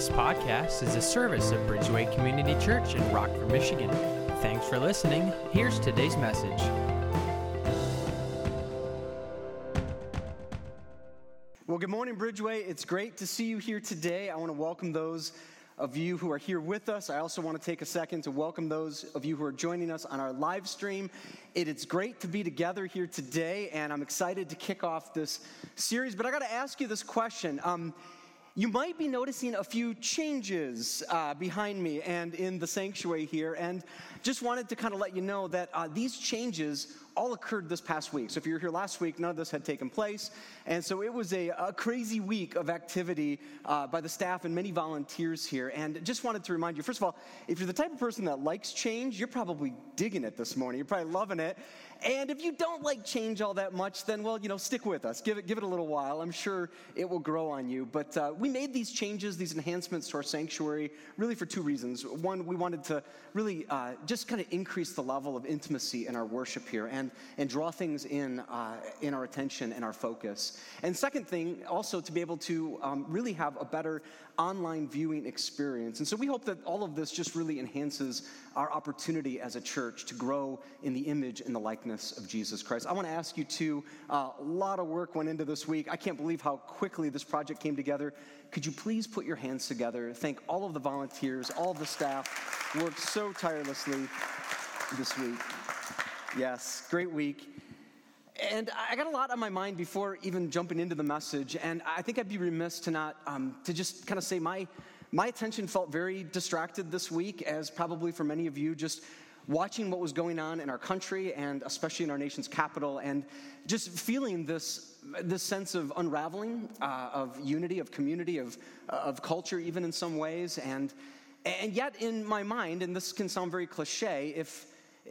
This podcast is a service of Bridgeway Community Church in Rockford, Michigan. Thanks for listening. Here's today's message. Well, good morning, Bridgeway. It's great to see you here today. I want to welcome those of you who are here with us. I also want to take a second to welcome those of you who are joining us on our live stream. It's great to be together here today, and I'm excited to kick off this series. But I got to ask you this question. You might be noticing a few changes behind me and in the sanctuary here, and just wanted to kind of let you know that these changes all occurred this past week. So if you were here last week, none of this had taken place, and so it was a crazy week of activity by the staff and many volunteers here, and just wanted to remind you, first of all, if you're the type of person that likes change, you're probably digging it this morning. You're probably loving it. And if you don't like change all that much, then, well, stick with us. Give it a little while. I'm sure it will grow on you. But we made these changes, these enhancements to our sanctuary, really for two reasons. One, we wanted to really just kind of increase the level of intimacy in our worship here and draw things in our attention and our focus. And second thing, also to be able to really have a better online viewing experience. And so we hope that all of this just really enhances our opportunity as a church to grow in the image and the likeness of Jesus Christ. I want to ask you too, a lot of work went into this week. I can't believe how quickly this project came together. Could you please put your hands together? Thank all of the volunteers, all of the staff worked so tirelessly this week. Yes, great week. And I got a lot on my mind before even jumping into the message, and I think I'd be remiss to not, to just kind of say my attention felt very distracted this week, as probably for many of you, just watching what was going on in our country and especially in our nation's capital, and just feeling this sense of unraveling, of unity, of community, of culture, even in some ways, and yet in my mind, and this can sound very cliche, if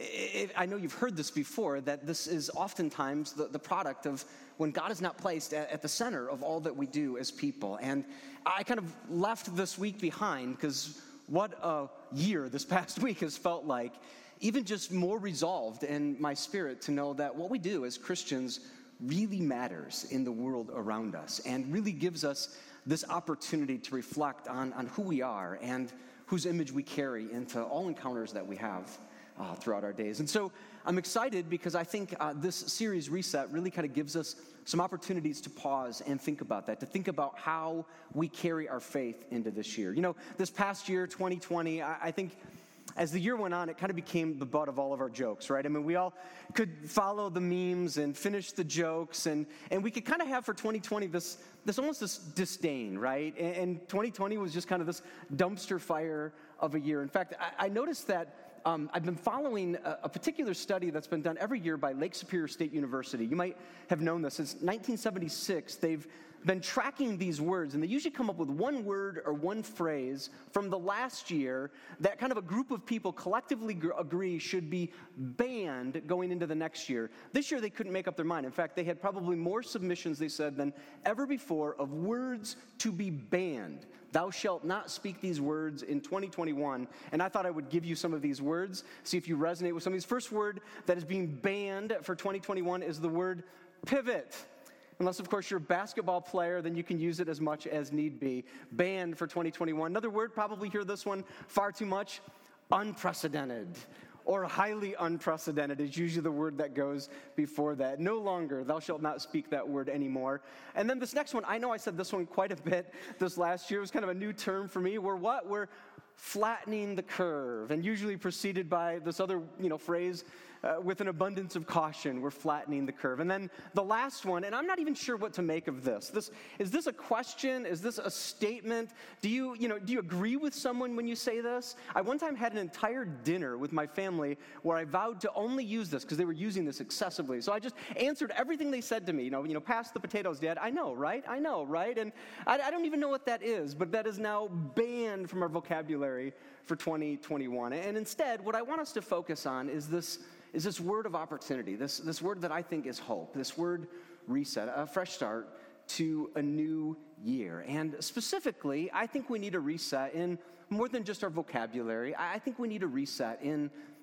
I know you've heard this before, that this is oftentimes the product of when God is not placed at the center of all that we do as people. And I kind of left this week behind, because what a year this past week has felt like, even just more resolved in my spirit to know that what we do as Christians really matters in the world around us and really gives us this opportunity to reflect on who we are and whose image we carry into all encounters that we have throughout our days. And so I'm excited because I think this series, Reset, really kind of gives us some opportunities to pause and think about that, to think about how we carry our faith into this year. This past year, 2020, I think as the year went on, it kind of became the butt of all of our jokes, right? I mean, we all could follow the memes and finish the jokes, and we could kind of have for 2020 this almost this disdain, right? And 2020 was just kind of this dumpster fire of a year. In fact, I noticed that I've been following a particular study that's been done every year by Lake Superior State University. You might have known this. Since 1976, they've been tracking these words, and they usually come up with one word or one phrase from the last year that kind of a group of people collectively agree should be banned going into the next year. This year, they couldn't make up their mind. In fact, they had probably more submissions, they said, than ever before of words to be banned. Thou shalt not speak these words in 2021. And I thought I would give you some of these words, see if you resonate with some of these. First word that is being banned for 2021 is the word pivot. Unless, of course, you're a basketball player, then you can use it as much as need be. Banned for 2021. Another word, probably hear this one far too much, unprecedented. Or highly unprecedented is usually the word that goes before that. No longer, thou shalt not speak that word anymore. And then this next one, I know I said this one quite a bit this last year. It was kind of a new term for me. We're flattening the curve, and usually preceded by this other, phrase, with an abundance of caution, we're flattening the curve. And then the last one, and I'm not even sure what to make of this. Is this a question? Is this a statement? Do you agree with someone when you say this? I one time had an entire dinner with my family where I vowed to only use this because they were using this excessively. So I just answered everything they said to me. Pass the potatoes, Dad. I know, right? And I don't even know what that is, but that is now banned from our vocabulary for 2021. And instead, what I want us to focus on is this word of opportunity, this word that I think is hope, this word reset, a fresh start to a new year. And specifically, I think we need a reset in more than just our vocabulary. I think we need a reset in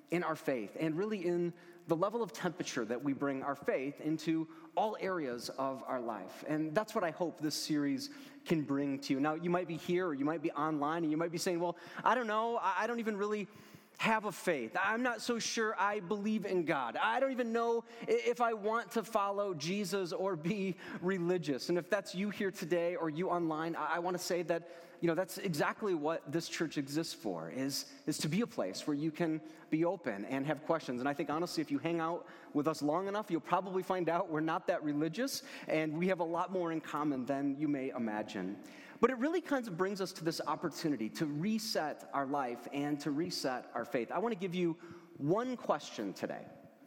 in our faith and really in the level of temperature that we bring our faith into all areas of our life. And that's what I hope this series can bring to you. Now, you might be here or you might be online and you might be saying, well, I don't know, I don't even really have a faith. I'm not so sure I believe in God. I don't even know if I want to follow Jesus or be religious. And if that's you here today or you online, I want to say that, that's exactly what this church exists for, is to be a place where you can be open and have questions. And I think, honestly, if you hang out with us long enough, you'll probably find out we're not that religious, and we have a lot more in common than you may imagine. But it really kind of brings us to this opportunity to reset our life and to reset our faith. I want to give you one question today.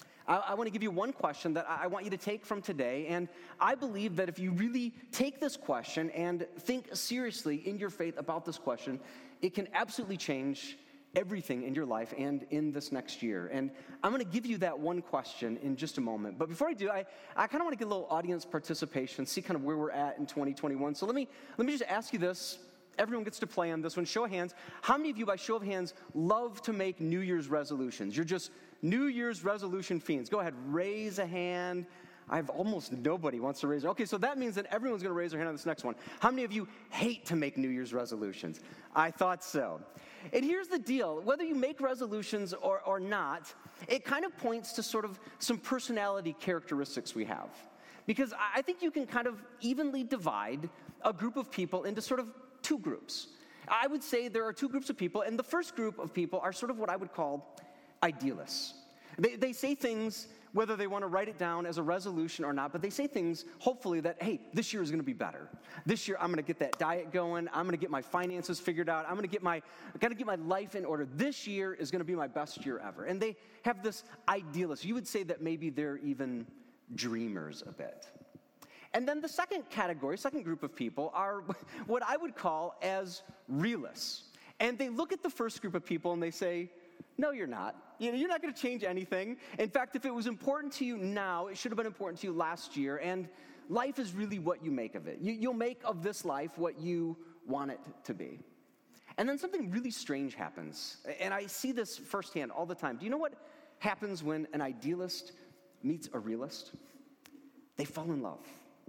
I want to give you one question that I want you to take from today, and I believe that if you really take this question and think seriously in your faith about this question, it can absolutely change everything in your life and in this next year. And I'm going to give you that one question in just a moment. But before I do, I kind of want to get a little audience participation, see kind of where we're at in 2021. So let me just ask you this. Everyone gets to play on this one. Show of hands. How many of you, by show of hands, love to make New Year's resolutions? You're just New Year's resolution fiends. Go ahead, raise a hand. I have almost nobody wants to raise their. Okay, so that means that everyone's going to raise their hand on this next one. How many of you hate to make New Year's resolutions? I thought so. And here's the deal. Whether you make resolutions or not, it kind of points to sort of some personality characteristics we have. Because I think you can kind of evenly divide a group of people into sort of two groups. I would say there are two groups of people, and the first group of people are sort of what I would call idealists. They say things, whether they want to write it down as a resolution or not, but they say things, hopefully, that, hey, this year is going to be better. This year, I'm going to get that diet going. I'm going to get my finances figured out. I'm going to get my life in order. This year is going to be my best year ever. And they have this idealist. You would say that maybe they're even dreamers a bit. And then the second group of people are what I would call as realists. And they look at the first group of people and they say, no, you're not. You're not going to change anything. In fact, if it was important to you now, it should have been important to you last year. And life is really what you make of it. You'll make of this life what you want it to be. And then something really strange happens. And I see this firsthand all the time. Do you know what happens when an idealist meets a realist? They fall in love.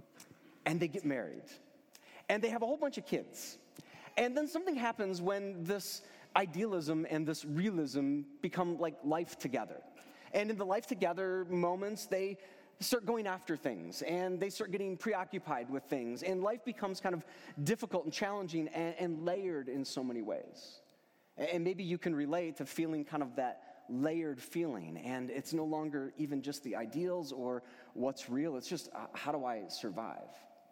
And they get married. And they have a whole bunch of kids. And then something happens when this idealism and this realism become like life together. And in the life together moments, they start going after things and they start getting preoccupied with things. And life becomes kind of difficult and challenging and layered in so many ways. And maybe you can relate to feeling kind of that layered feeling. And it's no longer even just the ideals or what's real. It's just, how do I survive?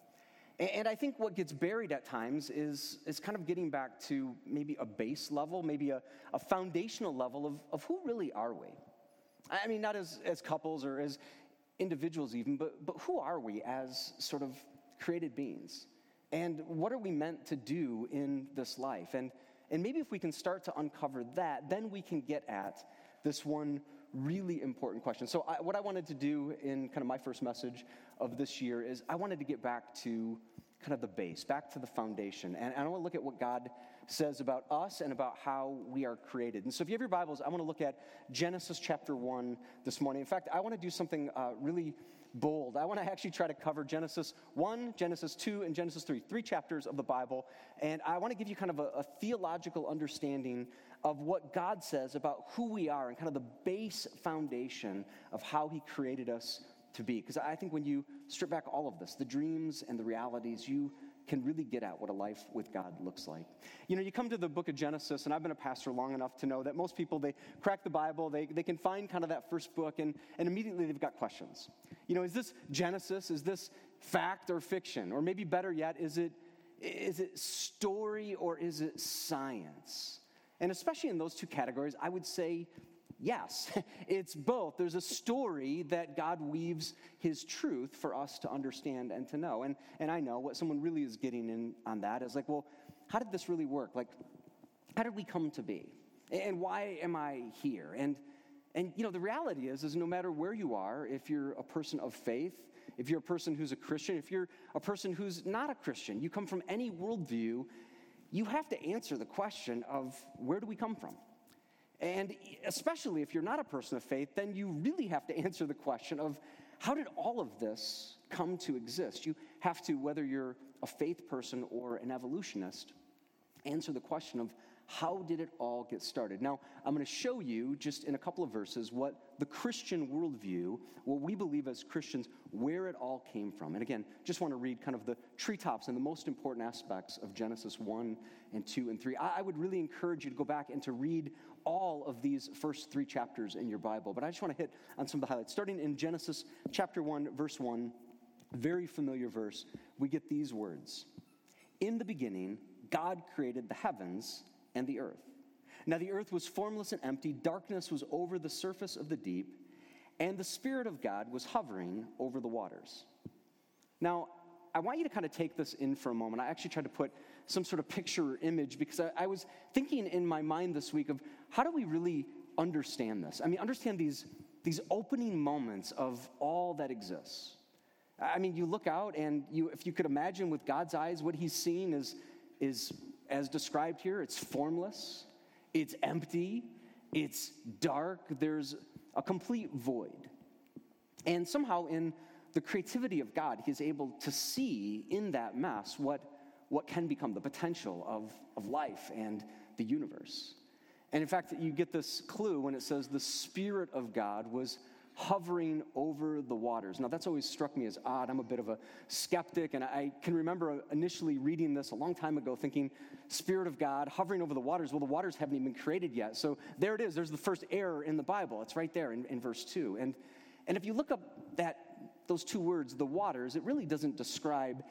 And I think what gets buried at times is kind of getting back to maybe a base level, maybe a foundational level of who really are we? I mean, not as couples or as individuals even, but who are we as sort of created beings? And what are we meant to do in this life? And maybe if we can start to uncover that, then we can get at this one really important question. So what I wanted to do in kind of my first message of this year is I wanted to get back to kind of the base, back to the foundation. And I want to look at what God says about us and about how we are created. And so if you have your Bibles, I want to look at Genesis chapter 1 this morning. In fact, I want to do something really bold. I want to actually try to cover Genesis 1, Genesis 2, and Genesis 3, 3 chapters of the Bible. And I want to give you kind of a theological understanding of what God says about who we are and kind of the base foundation of how he created us to be. Because I think when you strip back all of this, the dreams and the realities, you can really get at what a life with God looks like. You come to the book of Genesis, and I've been a pastor long enough to know that most people, they crack the Bible, they can find kind of that first book, and immediately they've got questions. Is this Genesis? Is this fact or fiction? Or maybe better yet, is it story or is it science? And especially in those two categories, I would say yes, it's both. There's a story that God weaves his truth for us to understand and to know. And I know what someone really is getting in on that is like, well, how did this really work? Like, how did we come to be? And why am I here? And the reality is no matter where you are, if you're a person of faith, if you're a person who's a Christian, if you're a person who's not a Christian, you come from any worldview, you have to answer the question of where do we come from? And especially if you're not a person of faith, then you really have to answer the question of how did all of this come to exist? You have to, whether you're a faith person or an evolutionist, answer the question of how did it all get started? Now, I'm going to show you just in a couple of verses what the Christian worldview, what we believe as Christians, where it all came from. And again, just want to read kind of the treetops and the most important aspects of Genesis 1 and 2 and 3. I would really encourage you to go back and to read all of these first 3 chapters in your Bible. But I just want to hit on some of the highlights. Starting in Genesis chapter 1, verse 1, very familiar verse, we get these words. In the beginning, God created the heavens and the earth. Now the earth was formless and empty, darkness was over the surface of the deep, and the Spirit of God was hovering over the waters. Now, I want you to kind of take this in for a moment. I actually tried to put some sort of picture or image because I was thinking in my mind this week of how do we really understand this? I mean, understand these opening moments of all that exists. I mean, you look out and if you could imagine with God's eyes what he's seeing is as described here, it's formless, it's empty, it's dark, there's a complete void. And somehow in the creativity of God, he's able to see in that mess what can become the potential of life and the universe. And in fact, you get this clue when it says the Spirit of God was hovering over the waters. Now, that's always struck me as odd. I'm a bit of a skeptic, and I can remember initially reading this a long time ago thinking, Spirit of God hovering over the waters. Well, the waters haven't even been created yet. So there it is. There's the first error in the Bible. It's right there in verse 2. And if you look up those 2 words, the waters, it really doesn't describe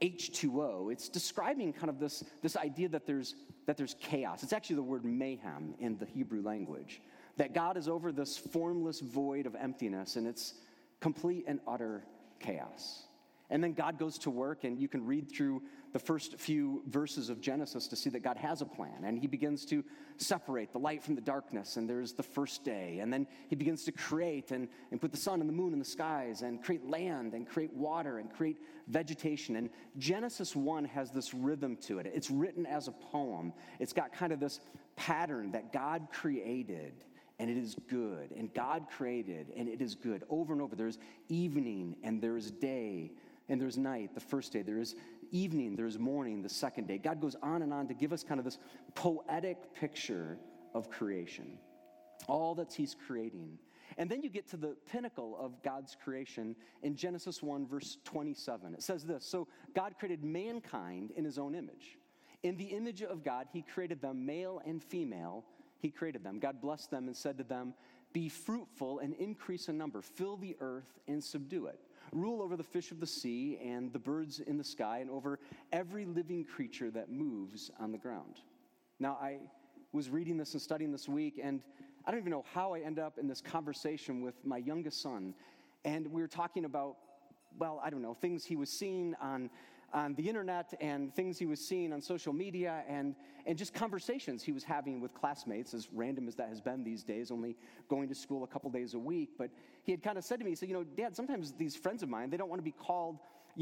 H2O. It's describing kind of this idea that there's chaos. It's actually the word mayhem in the Hebrew language. That God is over this formless void of emptiness, and it's complete and utter chaos. And then God goes to work, and you can read through the first few verses of Genesis to see that God has a plan, and he begins to separate the light from the darkness, and there's the first day, and then he begins to create and put the sun and the moon in the skies, and create land, and create water, and create vegetation. And Genesis 1 has this rhythm to it. It's written as a poem. It's got kind of this pattern that God created, and it is good, and God created, and it is good. Over and over, there's evening, and there's day, and there's night, the first day. There is evening, there's morning, the second day. God goes on and on to give us kind of this poetic picture of creation, all that he's creating. And then you get to the pinnacle of God's creation in Genesis 1, verse 27. It says this, so God created mankind in his own image. In the image of God, he created them, male and female, he created them. God blessed them and said to them, be fruitful and increase in number. Fill the earth and subdue it. Rule over the fish of the sea and the birds in the sky and over every living creature that moves on the ground. Now, I was reading this and studying this week, and I don't even know how I ended up in this conversation with my youngest son. And we were talking about, well, I don't know, things he was seeing on the internet and things he was seeing on social media and just conversations he was having with classmates, as random as that has been these days, only going to school a couple days a week. But he had kind of said to me, he said, Dad, sometimes these friends of mine, they don't want to be called,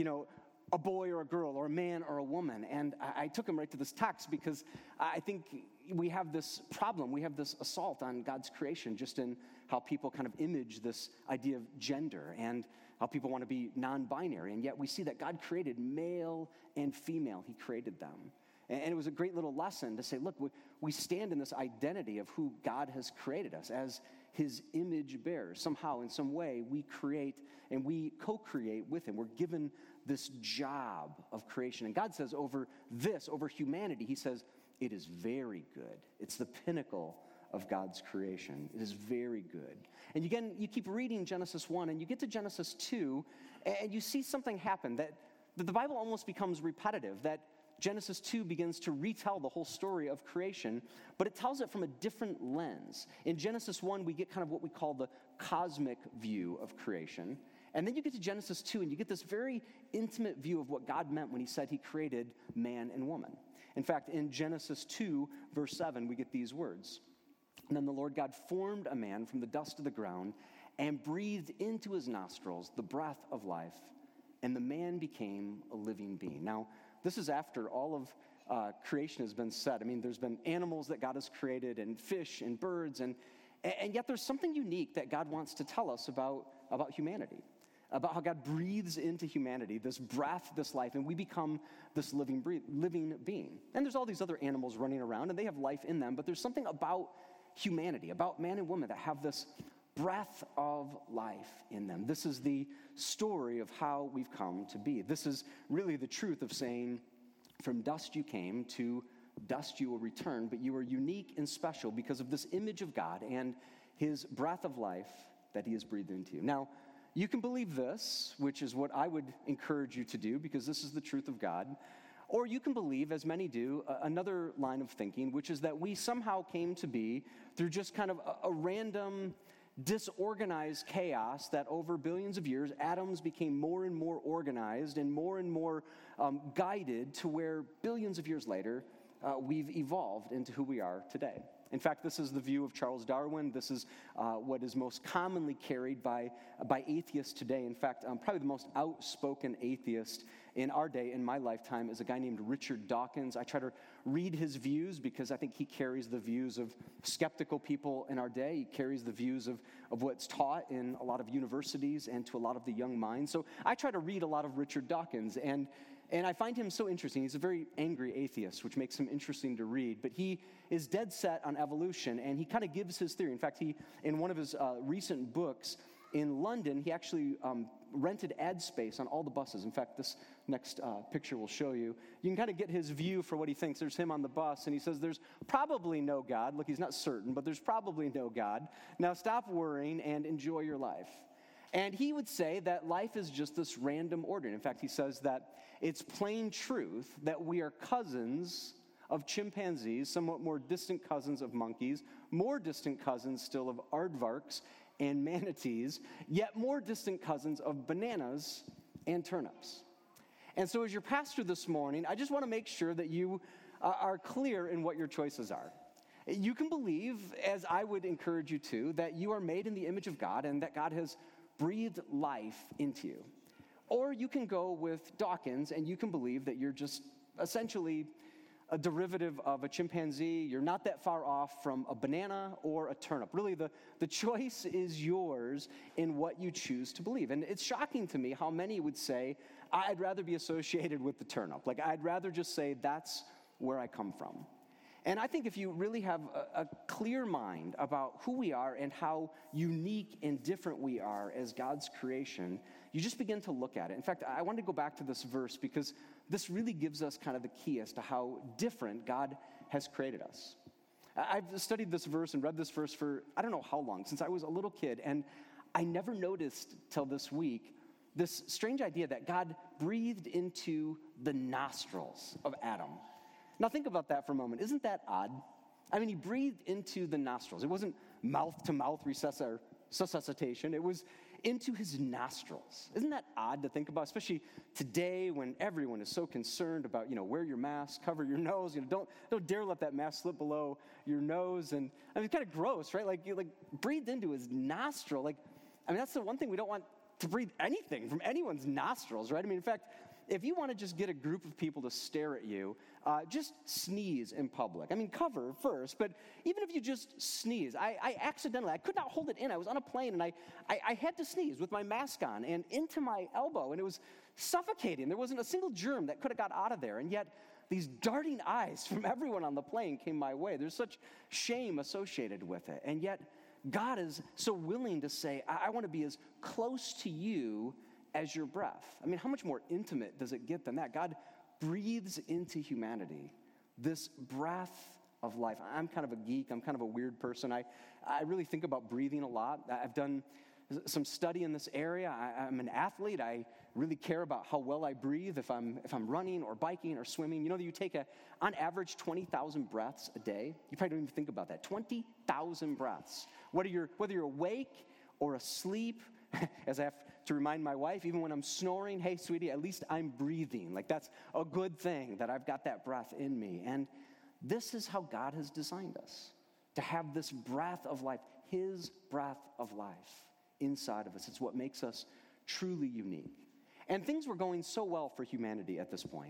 a boy or a girl or a man or a woman. And I took him right to this text because I think we have this problem. We have this assault on God's creation just in how people kind of image this idea of gender and how people want to be non-binary. And yet we see that God created male and female. He created them. And it was a great little lesson to say, look, we stand in this identity of who God has created us as his image bearers. Somehow, in some way, we create and we co-create with him. We're given this job of creation. And God says over humanity, he says, it is very good. It's the pinnacle of God's creation. It is very good. And again, you keep reading Genesis 1, and you get to Genesis 2, and you see something happen that the Bible almost becomes repetitive, that Genesis 2 begins to retell the whole story of creation, but it tells it from a different lens. In Genesis 1, we get kind of what we call the cosmic view of creation. And then you get to Genesis 2, and you get this very intimate view of what God meant when he said he created man and woman. In fact, in Genesis 2, verse 7, we get these words. And then the Lord God formed a man from the dust of the ground and breathed into his nostrils the breath of life, and the man became a living being. Now, this is after all of creation has been said. I mean, there's been animals that God has created and fish and birds, and yet there's something unique that God wants to tell us about humanity, about how God breathes into humanity this breath, this life, and we become this living being. And there's all these other animals running around, and they have life in them, but there's something about humanity, about man and woman, that have this breath of life in them. This is the story of how we've come to be. This is really the truth of saying, from dust you came, to dust you will return, but you are unique and special because of this image of God and his breath of life that he has breathed into you. Now, you can believe this, which is what I would encourage you to do, because this is the truth of God. Or you can believe, as many do, another line of thinking, which is that we somehow came to be through just kind of a random, disorganized chaos, that over billions of years, atoms became more and more organized and more guided to where billions of years later, we've evolved into who we are today. In fact, this is the view of Charles Darwin. This is what is most commonly carried by atheists today. In fact, probably the most outspoken atheist in our day, in my lifetime, is a guy named Richard Dawkins. I try to read his views because I think he carries the views of skeptical people in our day. He carries the views of what's taught in a lot of universities and to a lot of the young minds. So I try to read a lot of Richard Dawkins, and I find him so interesting. He's a very angry atheist, which makes him interesting to read. But he is dead set on evolution, and he kind of gives his theory. In fact, in one of his recent books in London, he actually rented ad space on all the buses. In fact, this next picture will show you. You can kind of get his view for what he thinks. There's him on the bus, and he says, there's probably no God. Look, he's not certain, but there's probably no God. Now stop worrying and enjoy your life. And he would say that life is just this random order. In fact, he says that it's plain truth that we are cousins of chimpanzees, somewhat more distant cousins of monkeys, more distant cousins still of aardvarks and manatees, yet more distant cousins of bananas and turnips. And so as your pastor this morning, I just want to make sure that you are clear in what your choices are. You can believe, as I would encourage you to, that you are made in the image of God and that God has breathed life into you. Or you can go with Dawkins and you can believe that you're just essentially a derivative of a chimpanzee. You're not that far off from a banana or a turnip. Really, the choice is yours in what you choose to believe. And it's shocking to me how many would say, I'd rather be associated with the turnip. Like, I'd rather just say that's where I come from. And I think if you really have a clear mind about who we are and how unique and different we are as God's creation, you just begin to look at it. In fact, I want to go back to this verse because this really gives us kind of the key as to how different God has created us. I've studied this verse and read this verse for I don't know how long, since I was a little kid, and I never noticed till this week this strange idea that God breathed into the nostrils of Adam. Now think about that for a moment. Isn't that odd? I mean, he breathed into the nostrils. It wasn't mouth-to-mouth resuscitation. It was into his nostrils. Isn't that odd to think about, especially today when everyone is so concerned about, wear your mask, cover your nose, don't dare let that mask slip below your nose. And I mean, it's kind of gross, right? Like, breathed into his nostril. That's the one thing we don't want to breathe anything from anyone's nostrils, right? I mean, in fact, if you want to just get a group of people to stare at you, just sneeze in public. I mean, cover first, but even if you just sneeze, I accidentally, I could not hold it in. I was on a plane, and I had to sneeze with my mask on and into my elbow, and it was suffocating. There wasn't a single germ that could have got out of there, and yet these darting eyes from everyone on the plane came my way. There's such shame associated with it, and yet God is so willing to say, I want to be as close to you as your breath. I mean, how much more intimate does it get than that? God breathes into humanity this breath of life. I'm kind of a geek. I'm kind of a weird person. I really think about breathing a lot. I've done some study in this area. I'm an athlete. I really care about how well I breathe if I'm running or biking or swimming. You know that you take on average 20,000 breaths a day. You probably don't even think about that. 20,000 breaths. Whether you're awake or asleep, as I have to remind my wife, even when I'm snoring, hey, sweetie, at least I'm breathing. Like, that's a good thing that I've got that breath in me. And this is how God has designed us, to have this breath of life, his breath of life inside of us. It's what makes us truly unique. And things were going so well for humanity at this point.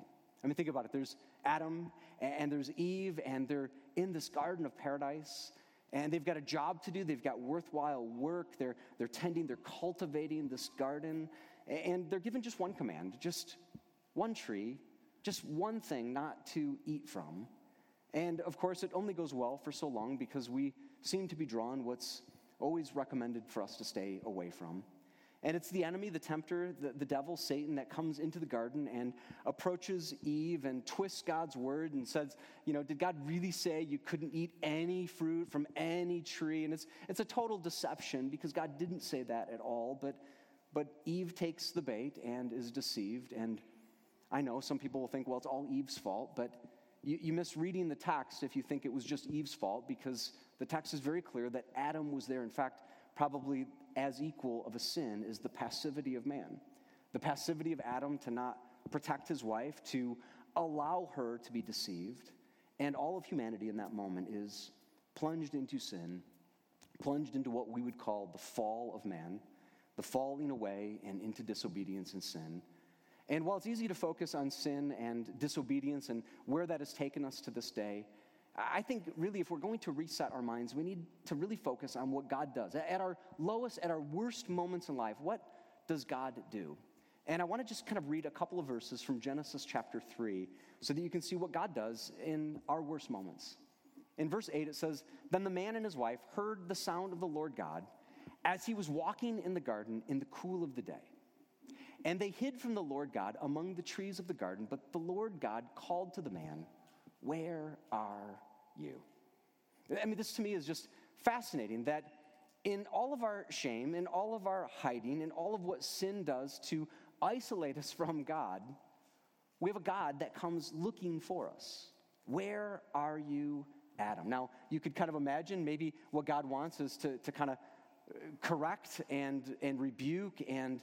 I mean, think about it. There's Adam and there's Eve, and they're in this garden of paradise, and they've got a job to do. They've got worthwhile work. They're tending, they're cultivating this garden, and they're given just one command, just one tree, just one thing not to eat from. And of course, it only goes well for so long because we seem to be drawn what's always recommended for us to stay away from. And it's the enemy, the tempter, the devil, Satan, that comes into the garden and approaches Eve and twists God's word and says, did God really say you couldn't eat any fruit from any tree? And it's a total deception because God didn't say that at all. But Eve takes the bait and is deceived. And I know some people will think, well, it's all Eve's fault. But you miss reading the text if you think it was just Eve's fault, because the text is very clear that Adam was there. In fact, probably as equal of a sin is the passivity of man. The passivity of Adam to not protect his wife, to allow her to be deceived. And all of humanity in that moment is plunged into sin, plunged into what we would call the fall of man, the falling away and into disobedience and sin. And while it's easy to focus on sin and disobedience and where that has taken us to this day, I think really if we're going to reset our minds, we need to really focus on what God does. At our lowest, at our worst moments in life, what does God do? And I want to just kind of read a couple of verses from Genesis chapter 3 so that you can see what God does in our worst moments. In verse 8 it says, "Then the man and his wife heard the sound of the Lord God as he was walking in the garden in the cool of the day. And they hid from the Lord God among the trees of the garden, but the Lord God called to the man, 'Where are you?'" I mean, this to me is just fascinating, that in all of our shame, in all of our hiding, in all of what sin does to isolate us from God, we have a God that comes looking for us. Where are you, Adam? Now, you could kind of imagine maybe what God wants is to kind of correct and rebuke and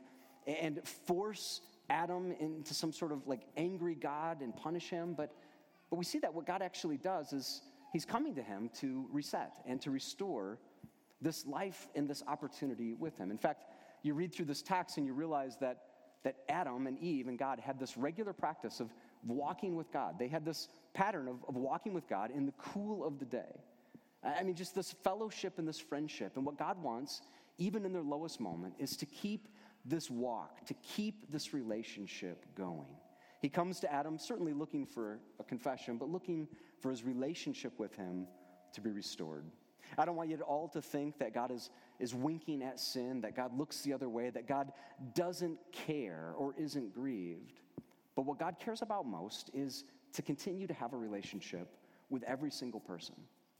force Adam into some sort of like angry God and punish him. But we see that what God actually does is he's coming to him to reset and to restore this life and this opportunity with him. In fact, you read through this text and you realize that Adam and Eve and God had this regular practice of walking with God. They had this pattern of walking with God in the cool of the day. I mean, just this fellowship and this friendship. And what God wants, even in their lowest moment, is to keep this walk, to keep this relationship going. He comes to Adam certainly looking for a confession, but looking for his relationship with him to be restored. I don't want you at all to think that God is winking at sin, that God looks the other way, that God doesn't care or isn't grieved. But what God cares about most is to continue to have a relationship with every single person.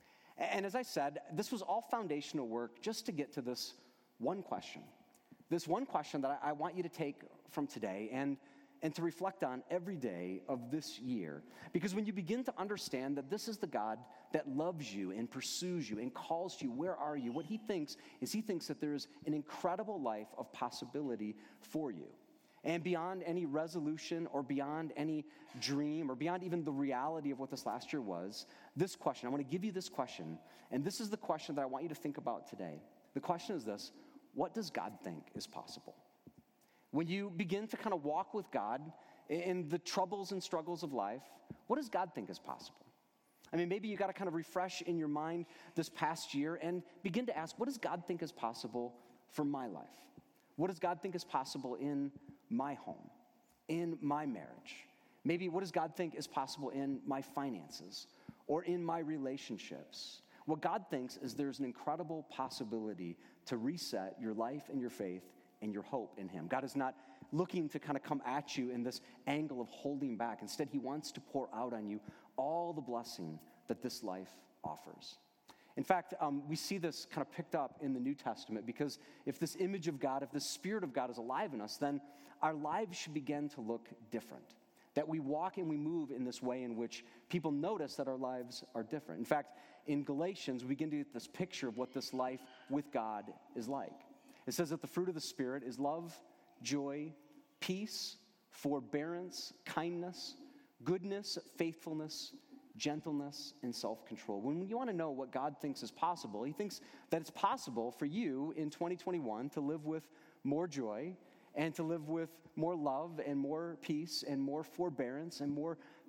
And as I said, this was all foundational work just to get to this one question. This one question that I want you to take from today and to reflect on every day of this year. Because when you begin to understand that this is the God that loves you and pursues you and calls you, where are you? What he thinks is he thinks that there is an incredible life of possibility for you. And beyond any resolution or beyond any dream or beyond even the reality of what this last year was, this question, I want to give you this question, and this is the question that I want you to think about today. The question is this: what does God think is possible? When you begin to kind of walk with God in the troubles and struggles of life, what does God think is possible? I mean, maybe you got to kind of refresh in your mind this past year and begin to ask, what does God think is possible for my life? What does God think is possible in my home, in my marriage? Maybe what does God think is possible in my finances or in my relationships? What God thinks is there's an incredible possibility to reset your life and your faith and your hope in him. God is not looking to kind of come at you in this angle of holding back. Instead, he wants to pour out on you all the blessing that this life offers. In fact, we see this kind of picked up in the New Testament, because if this image of God, if the Spirit of God is alive in us, then our lives should begin to look different. That we walk and we move in this way in which people notice that our lives are different. In fact, in Galatians, we begin to get this picture of what this life with God is like. It says that the fruit of the Spirit is love, joy, peace, forbearance, kindness, goodness, faithfulness, gentleness, and self-control. When you want to know what God thinks is possible, he thinks that it's possible for you in 2021 to live with more joy and to live with more love and more peace and more forbearance and more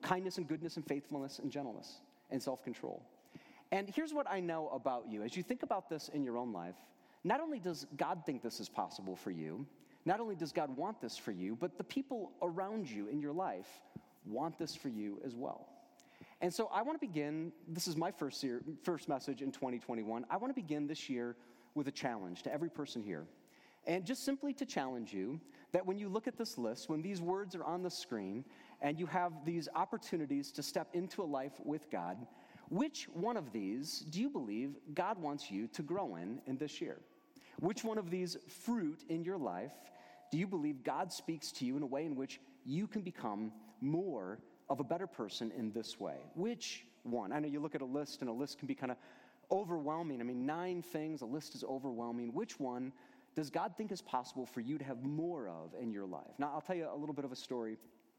kindness and goodness and faithfulness and gentleness and self-control. And here's what I know about you. As you think about this in your own life, not only does God think this is possible for you, not only does God want this for you, but the people around you in your life want this for you as well. And so I want to begin, this is my first message in 2021, I want to begin this year with a challenge to every person here. And just simply to challenge you that when you look at this list, when these words are on the screen, and you have these opportunities to step into a life with God, which one of these do you believe God wants you to grow in this year? Which one of these fruit in your life do you believe God speaks to you in a way in which you can become more of a better person in this way? Which one? I know you look at a list, and a list can be kind of overwhelming. I mean, 9 things, a list is overwhelming. Which one does God think is possible for you to have more of in your life? Now, I'll tell you a little bit of a story.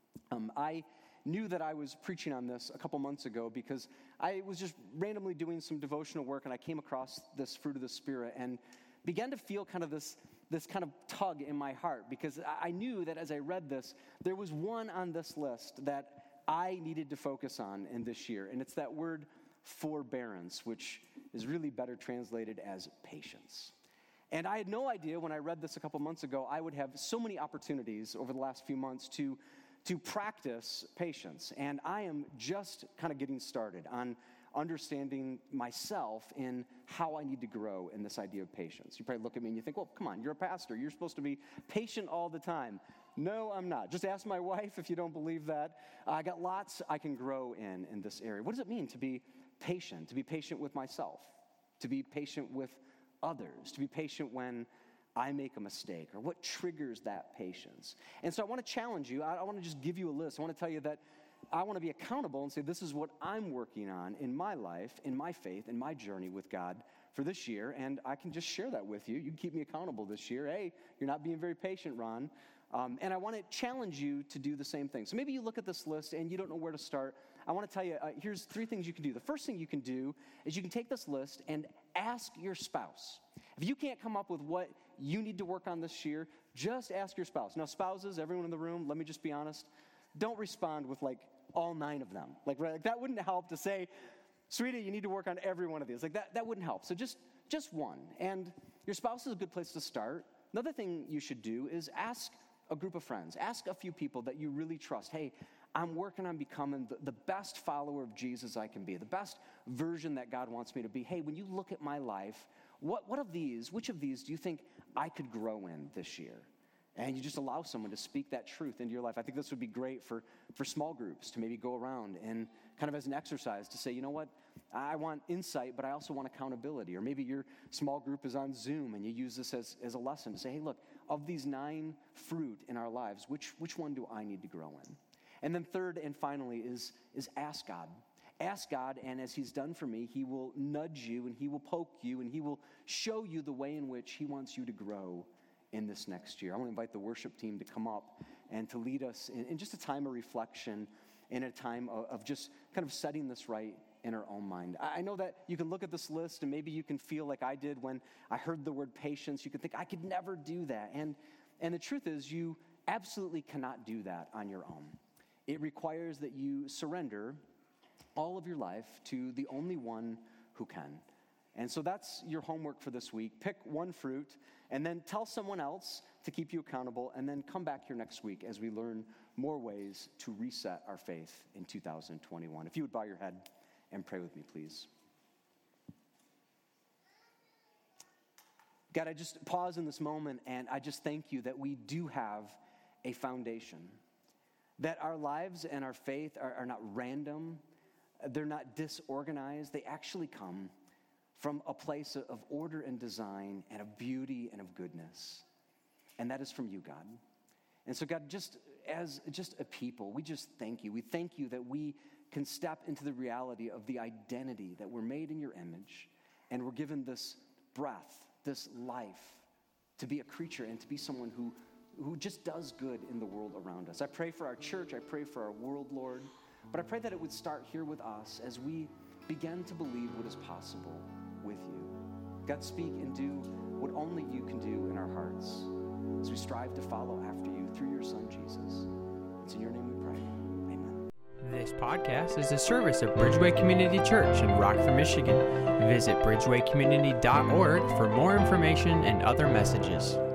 I knew that I was preaching on this a couple months ago because I was just randomly doing some devotional work, and I came across this fruit of the Spirit and began to feel kind of this kind of tug in my heart, because I knew that as I read this, there was one on this list that I needed to focus on in this year, and it's that word forbearance, which is really better translated as patience. And I had no idea when I read this a couple months ago, I would have so many opportunities over the last few months to practice patience. And I am just kind of getting started on understanding myself in how I need to grow in this idea of patience. You probably look at me and you think, well, come on, you're a pastor. You're supposed to be patient all the time. No, I'm not. Just ask my wife if you don't believe that. I got lots I can grow in this area. What does it mean to be patient? To be patient with myself, to be patient with others, to be patient when I make a mistake, or what triggers that patience? And so I want to challenge you. I want to just give you a list. I want to tell you that I want to be accountable and say, this is what I'm working on in my life, in my faith, in my journey with God for this year, and I can just share that with you. You can keep me accountable this year. Hey, you're not being very patient, Ron. And I want to challenge you to do the same thing. So maybe you look at this list and you don't know where to start. I want to tell you, here's 3 things you can do. The first thing you can do is you can take this list and ask your spouse. If you can't come up with what you need to work on this year, just ask your spouse. Now, spouses, everyone in the room, let me just be honest, don't respond with like all 9 of them. Like that wouldn't help to say, sweetie, you need to work on every one of these. Like that wouldn't help. So just one. And your spouse is a good place to start. Another thing you should do is ask a group of friends. Ask a few people that you really trust. Hey, I'm working on becoming the best follower of Jesus I can be, the best version that God wants me to be. Hey, when you look at my life, which of these do you think I could grow in this year? And you just allow someone to speak that truth into your life. I think this would be great for small groups to maybe go around and kind of as an exercise to say, you know what, I want insight, but I also want accountability. Or maybe your small group is on Zoom and you use this as a lesson to say, hey, look, of these 9 fruit in our lives, which one do I need to grow in? And then third and finally is ask God. Ask God, and as he's done for me, he will nudge you and he will poke you and he will show you the way in which he wants you to grow in this next year. I want to invite the worship team to come up and to lead us in just a time of reflection, in a time of just kind of setting this right in our own mind. I know that you can look at this list and maybe you can feel like I did when I heard the word patience. You could think, I could never do that. And the truth is, you absolutely cannot do that on your own. It requires that you surrender all of your life to the only one who can. And so that's your homework for this week. Pick one fruit and then tell someone else to keep you accountable, and then come back here next week as we learn more ways to reset our faith in 2021. If you would bow your head and pray with me, please. God, I just pause in this moment and I just thank you that we do have a foundation, that our lives and our faith are not random, they're not disorganized, they actually come from a place of order and design and of beauty and of goodness. And that is from you, God. And so, God, just as a people, we just thank you. We thank you that we can step into the reality of the identity that we're made in your image, and we're given this breath, this life, to be a creature and to be someone who just does good in the world around us. I pray for our church, I pray for our world, Lord, but I pray that it would start here with us as we begin to believe what is possible with you. God, speak and do what only you can do in our hearts as we strive to follow after you through your Son, Jesus. It's in your name we pray. Amen. This podcast is a service of Bridgeway Community Church in Rockford, Michigan. Visit bridgewaycommunity.org for more information and other messages.